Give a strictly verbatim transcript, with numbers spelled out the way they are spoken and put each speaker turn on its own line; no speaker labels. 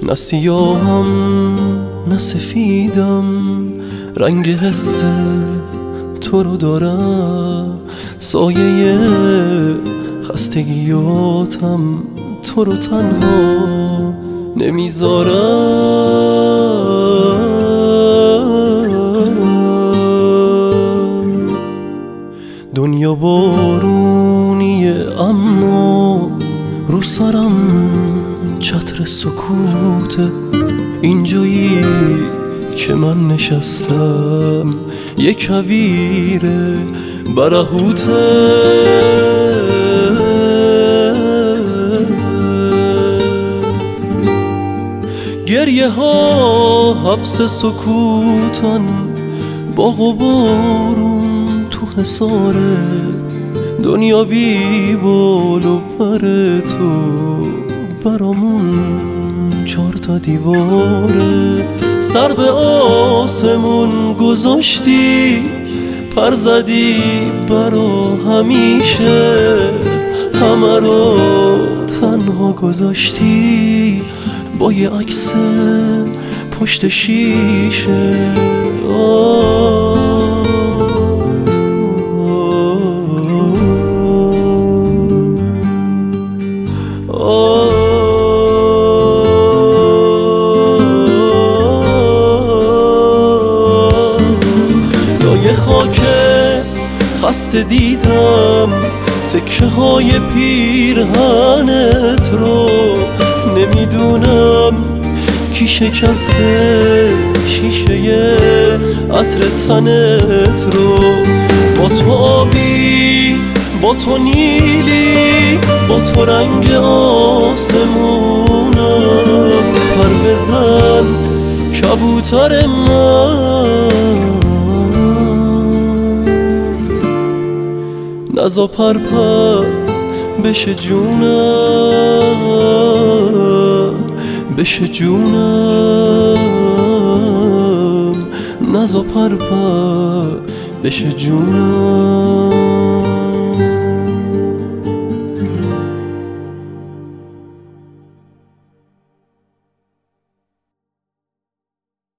نه سیاهم نه سفیدم، رنگ حس تو رو دارم، سایه خستگیاتم تو رو تنها نمیذارم. دنیا بارونیه اما رو سرم چتر سکوته، اینجایی که من نشستم یه کویر برهوته. گریه ها حبس سکوتن، باغ و بارون تو حصاره، دنیا بی بال و پر تو برامون چار تا دیواره. سر به آسمون گذاشتی، پر زدی برا همیشه، همه رو تنها گذاشتی با یه عکس پشت شیشه. لایه خاک خسته دیدم تکه های پیرهنت رو، نمیدونم کی شکسته شیشه عطر تنت رو. با تو آبی با تو نیلی با تو رنگ آسمونم، پر بزن کبوتر من، نزا پر پر بشه جونم بشه جونم، نزا پر پر بشه جونم.